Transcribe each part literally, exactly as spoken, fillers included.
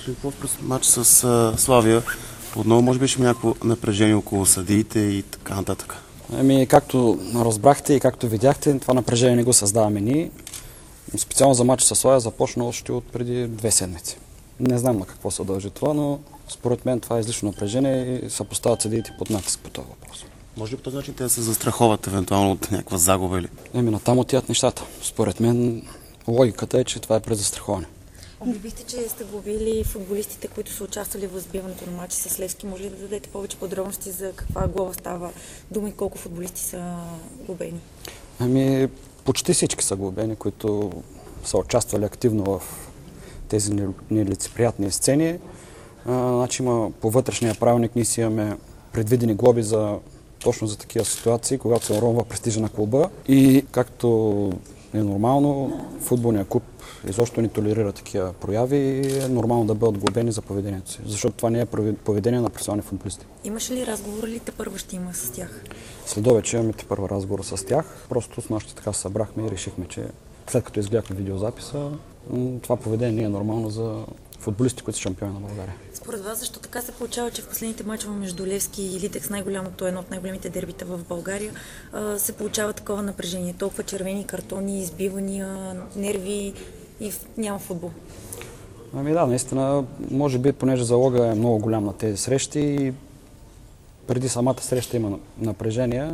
Какво в матч с а, Славия? Отново може би ще има някакво напрежение около съдиите и така нататък. Ами, както разбрахте и както видяхте, това напрежение не го създаваме ние. Специално за матч с Славия започна още от преди две седмици. Не знам на какво се дължи това, но според мен това е излишно напрежение и се поставят съдиите под натиск по този въпрос. Може ли по този начин те да се застраховат евентуално от някаква загуба или? Еми, натам отиват нещата. Според мен логиката е, че това е презастраховане. Обявихте, че сте глобили футболистите, които са участвали в сбиването на матча с Левски. Може ли да дадете повече подробности за каква глоба става дума и колко футболисти са глобени? Ами, почти всички са глобени, които са участвали активно в тези нелицеприятни сцени. А, значи има по вътрешния правилник, ние си имаме предвидени глоби за, точно за такива ситуации, когато се уронва престижа на клуба. И както е нормално, футболният клуб изобщо не толерира такива прояви и е нормално да бъдат глобени за поведението си, защото това не е поведение на професионални футболисти. Имаше ли разговор или те първо ще има с тях? Следовече имаме те първа разговор с тях. Просто с нощи така се събрахме и решихме, че след като изгледахме видеозаписа, това поведение не е нормално за футболисти, които са шампиони на България. Според вас, защо така се получава, че в последните мачове между Левски и Литекс, най-голямото, едно от най-големите дербита в България, се получава такова напрежение? Толкова червени картони, избивания, нерви и няма футбол. Ами да, наистина, може би, понеже залога е много голям на тези срещи и преди самата среща има напрежение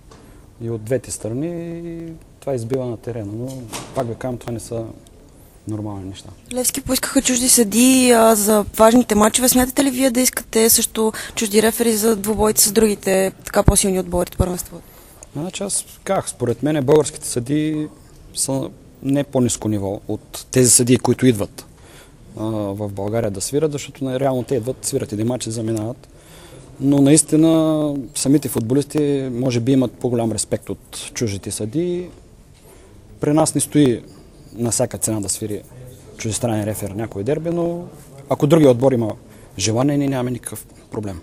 и от двете страни и това избива на терена, но пак ви казвам, това не са нормални неща. Левски поискаха чужди съдии а, за важните матчове. Смятате ли вие да искате също чужди рефери за двубойите с другите така по-силни отбори от първенството? Значи аз казах, според мен българските съдии са не по-ниско ниво от тези съдии, които идват а, в България да свират, защото реално те идват, свират един матч и заминават. Но наистина самите футболисти може би имат по-голям респект от чуждите съдии. При нас не стои на всяка цена да свири чуждестранен рефер някой дерби, но ако другия отбор има желание, ние нямаме никакъв проблем.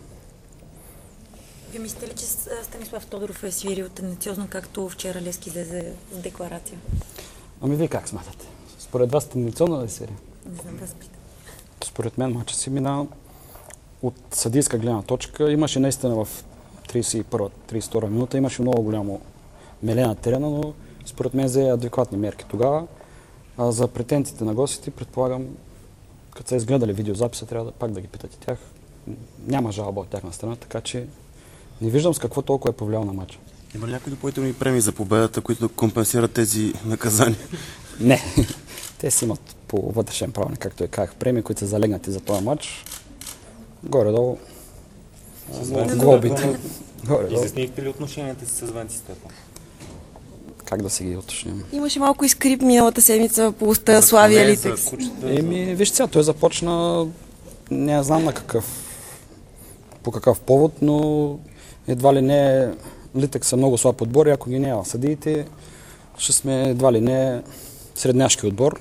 Вие мислите ли, че Станислав Тодоров е свирил тенденциозно, както вчера Левски излезе с декларация? Ами вие как смятате? Според вас тенденциозно да е свири? Не знам да спитам. Според мен мачът си мина от съдийска гледна точка. Имаше наистина в тридесет и първа тридесет и втора минута, имаше много голямо меле на терена, но според мен взе адекватни мерки тогава. А за претенциите на гостите, предполагам, като са изгледали видеозаписа, трябва да пак да ги питате тях. Няма жалба от тяхна страна, така че не виждам с какво толкова е повлиял на матча. Има ли някои допълнителни премии за победата, които компенсират тези наказания? Не. Те си имат по вътрешен правилник, както я казах, премии, които са залегнати за този матч. Горе-долу глобите. Изяснихте ли отношенията си с Венци Стефан? Как да си ги уточним? Имаше малко изкрип миналата седмица по уста Славия Литекс. Еми, виж сега, той започна, не знам на какъв, по какъв повод, но едва ли не Литекс са много слаб отбор и ако ги няма съдиите, ще сме едва ли не средняшки отбор.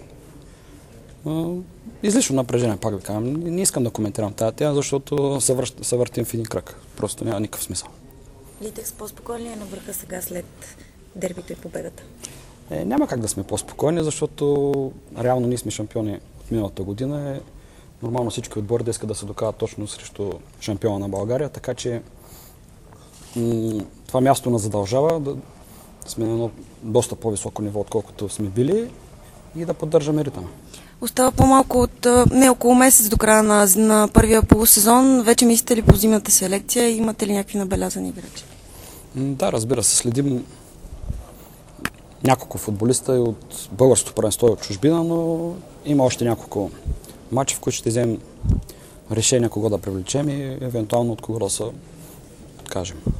Излишно напрежение, пак да кажам. Не искам да коментирам тази тема, защото се, връщ, се въртим в един кръг. Просто няма никакъв смисъл. Литекс по-спокойно ли е на върха сега след дербито и победата? Е, няма как да сме по-спокойни, защото реално ние сме шампиони от миналата година. Е нормално всички отбори да искат да се докажат точно срещу шампиона на България, така че м- това място нас задължава да сме на едно доста по-високо ниво, отколкото сме били и да поддържаме ритъма. Остава по-малко от не около месец до края на, на първия полусезон. Вече мислите ли по зимната селекция? Имате ли някакви набелязани играчи? Да, разбира се. Следим няколко футболиста и от българското първенство и от чужбина, но има още няколко матча, в които ще вземем решение кого да привлечем и евентуално от кого да се откажем.